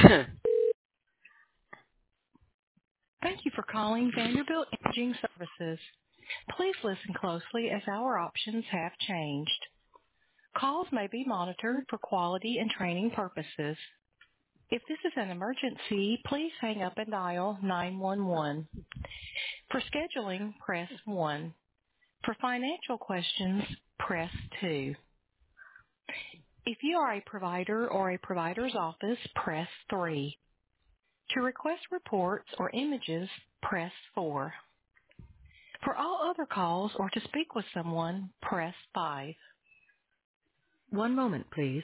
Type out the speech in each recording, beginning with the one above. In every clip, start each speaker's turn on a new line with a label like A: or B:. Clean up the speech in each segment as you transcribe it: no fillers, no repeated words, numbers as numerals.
A: Thank you for calling Vanderbilt Imaging Services. Please listen closely as our options have changed. Calls may be monitored for quality and training purposes. If this is an emergency, please hang up and dial 911. For scheduling, press 1. For financial questions, press 2. If you are a provider or a provider's office, press 3. To request reports or images, press 4. For all other calls or to speak with someone, press 5. One moment, please.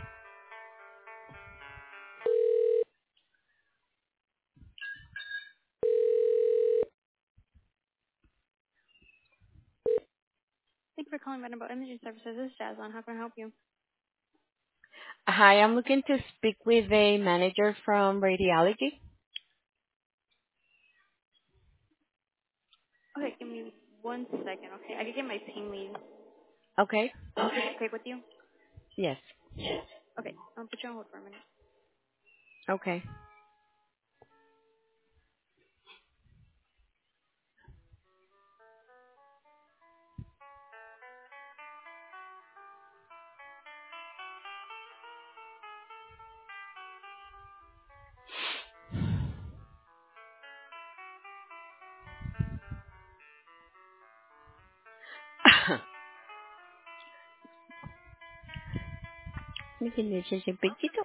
A: Thank you for calling Vanderbilt Imaging Services. This is Jaslyn. How can I help you?
B: Hi, I'm looking to speak with a manager from radiology.
A: Okay, give me 1 second, okay? I can get my team lead.
B: Okay.
A: Is it okay with you?
B: Yes.
A: Okay, I'll put you on hold for a minute.
B: Okay. Mi leche ese pechito.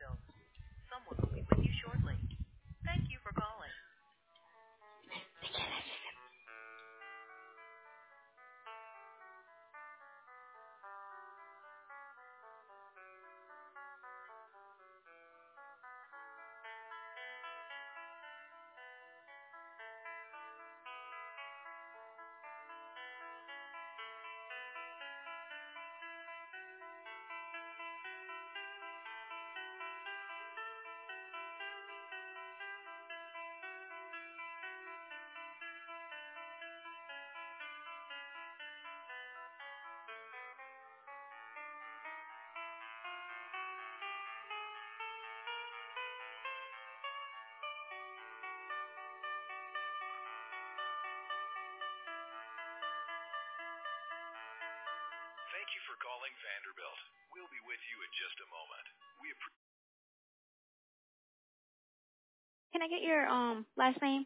C: Thank you for calling Vanderbilt. We'll be with you in just a moment.
A: Can I get your last name?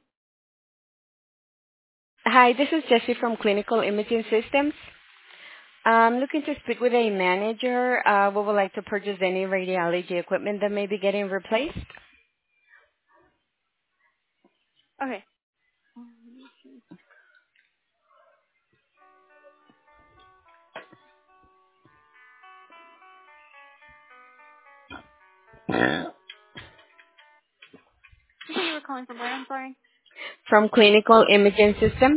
B: Hi, this is Jessie from Clinical Imaging Systems. I'm looking to speak with a manager. We would like to purchase any radiology equipment that may be getting replaced.
A: Okay. You said you were calling from where? I'm sorry.
B: From Clinical Imaging Systems.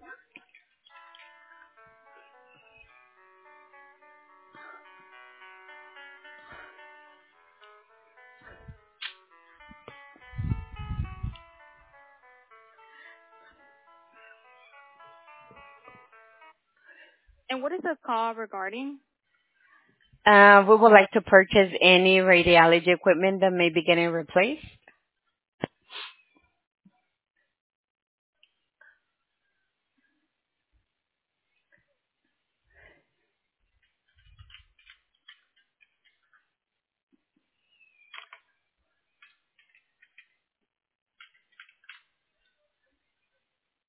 A: And what is the call regarding?
B: We would like to purchase any radiology equipment that may be getting replaced.